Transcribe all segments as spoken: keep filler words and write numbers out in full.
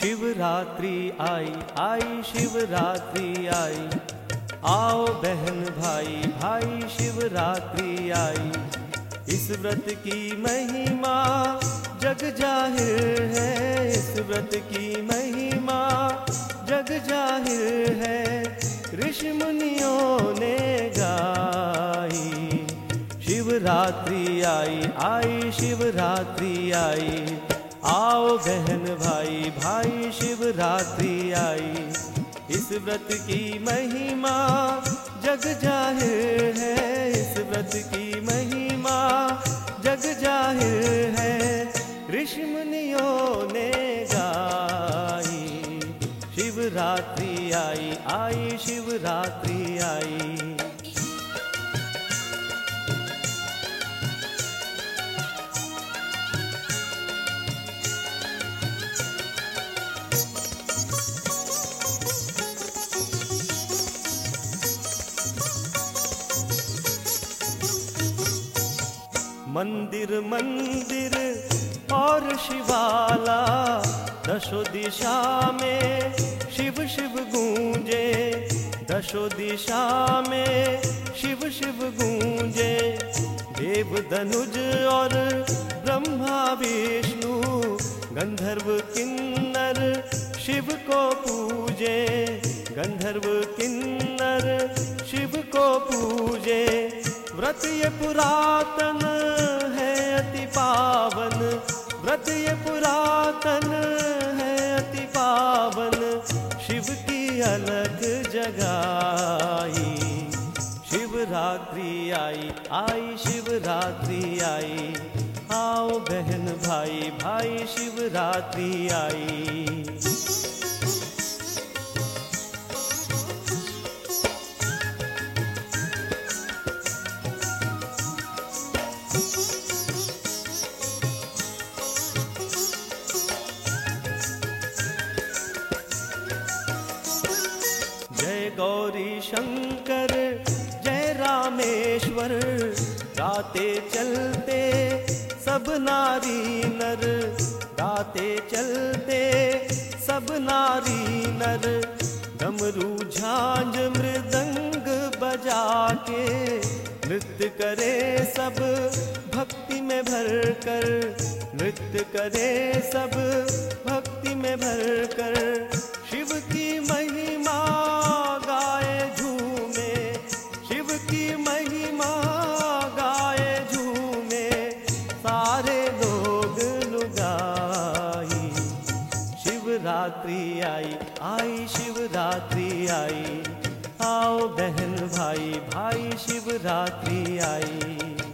शिवरात्रि आई आई शिवरात्रि आई, आओ बहन भाई भाई शिवरात्रि आई। इस व्रत की महिमा जग जाहिर है, इस व्रत की महिमा जग जाहिर है, ऋषि मुनियों ने गाई। शिवरात्रि आई आई शिवरात्रि आई, आओ बहन भाई भाई शिवरात्रि आई। इस व्रत की महिमा जग जाहिर है, इस व्रत की महिमा जग जाहिर है, ऋषि मुनियों ने गाई। शिवरात्रि आई आई शिवरात्रि आई। मंदिर मंदिर और शिवाला, दशो दिशा में शिव शिव गूंजे, दशो दिशा में शिव शिव गूंजे। देव धनुज और ब्रह्मा विष्णु गंधर्व किन्नर शिव को पूजे, गंधर्व किन्नर शिव को पूजे। व्रत ये पुरातन है अति पावन, व्रत ये पुरातन है अति पावन, शिव की अलग जगाई। शिवरात्रि आई आई शिवरात्रि आई, आओ बहन भाई भाई शिवरात्रि आई। जय गौरी शंकर जय रामेश्वर, गाते चलते सब नारी नर, गाते चलते सब नारी नर। डमरू झांझ मृदंग बजा के नृत्य करे सब भक्ति में भर कर, नृत्य करे सब भक्ति में भर कर। शिव की महिमा गाए झूमे, शिव की महिमा गाए झूमे, सारे लोग लुगाई। शिवरात्रि आई आई शिवरात्रि आई, आओ बहन भाई भाई शिवरात्रि आई।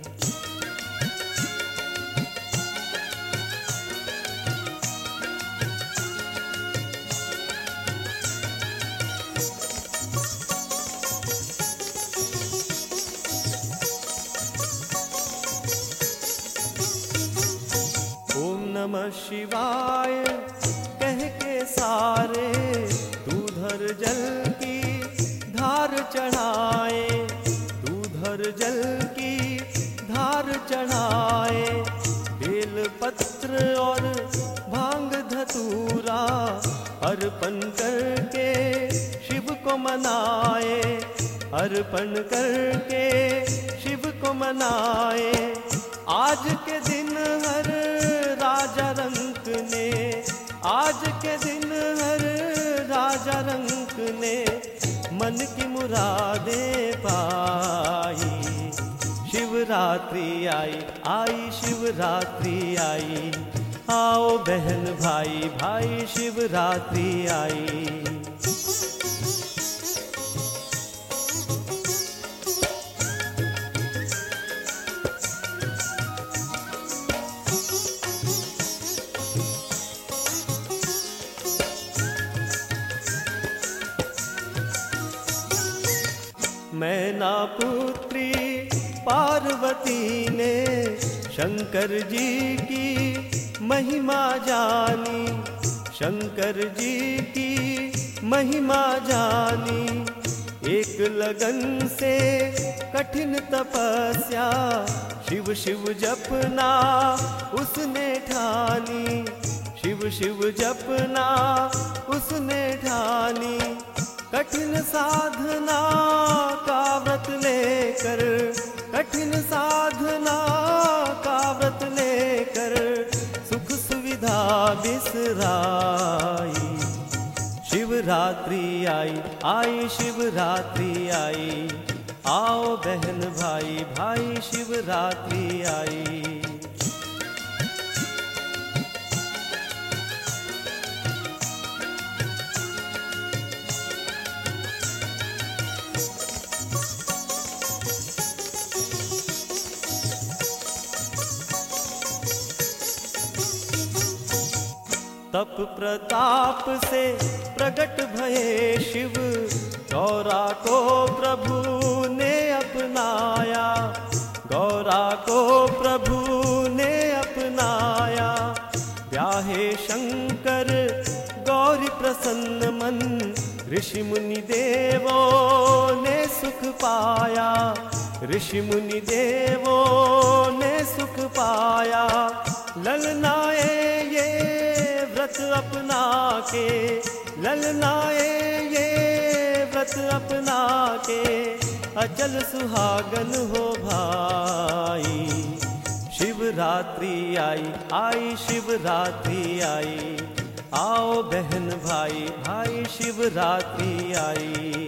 नमः शिवाय कह के सारे दूधर जल की धार चढ़ाए, दूधर जल की धार चढ़ाए। बेल पत्र और भांग धतूरा अर्पण करके शिव को मनाए, अर्पण करके शिव को मनाए। आज के दिन हर राजा रंक ने, आज के दिन हर राजा रंक ने मन की मुरादें पाई। शिवरात्रि आई आई शिवरात्रि आई, आओ बहन भाई भाई शिवरात्रि आई। मैना पुत्री पार्वती ने शंकर जी की महिमा जानी, शंकर जी की महिमा जानी। एक लगन से कठिन तपस्या शिव शिव जपना उसने ठानी, शिव शिव जपना उसने ठानी, कठिन साधना का व्रत लेकर, कठिन साधना का व्रत लेकर सुख सुविधा बिसराई। शिवरात्रि आई, आई शिवरात्रि आई, आओ बहन भाई भाई शिवरात्रि आई। तप प्रताप से प्रकट भये शिव, गौरा को प्रभु ने अपनाया, गौरा को प्रभु ने अपनाया। ब्याहे शंकर गौरी प्रसन्न मन, ऋषि मुनि देवों ने सुख पाया, ऋषि मुनि देवों ने सुख पाया। ललनाए ये व्रत अपना के, ललनाए ये व्रत अपना के, अचल सुहागन हो भाई। शिवरात्रि आई, आई शिवरात्रि आई, आओ बहन भाई भाई शिवरात्रि आई।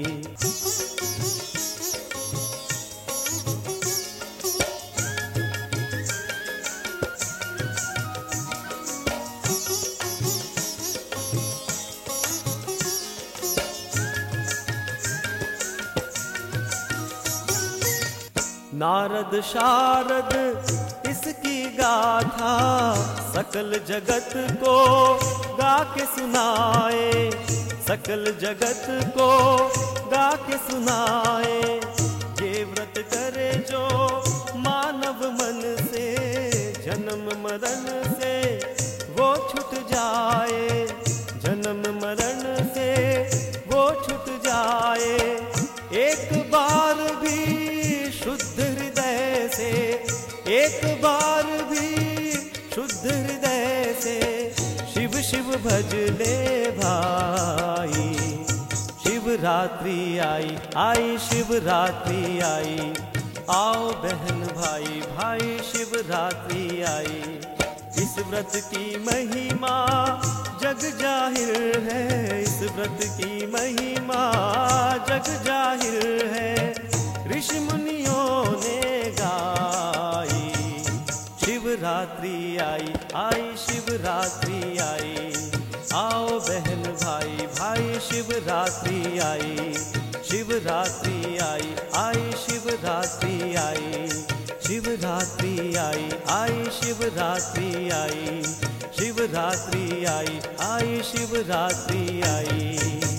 नारद शारद इसकी गाथा, सकल जगत को गा के सुनाए, सकल जगत को गा के सुनाए। ये व्रत करे जो मानव मन से, जन्म मरण से वो छूट जाए, जन्म मरण से वो छूट जाए। एक बार भी शुद्ध हृदय से, एक बार भी शुद्ध हृदय से शिव शिव भज ले भाई। शिवरात्रि आई, आई शिवरात्रि आई, आओ बहन भाई भाई शिवरात्रि आई। इस व्रत की महिमा जग जाहिर है, इस व्रत की महिमा जग जाहिर है, ऋषि मुनियों ने गाई। शिवरात्रि आई, आई शिवरात्रि आई, आओ बहन भाई भाई शिवरात्रि आई। शिवरात्रि आई, आई शिवरात्रि आई, शिवरात्रि आई, आई शिवरात्रि आई, शिवरात्रि आई, आई शिवरात्रि आई।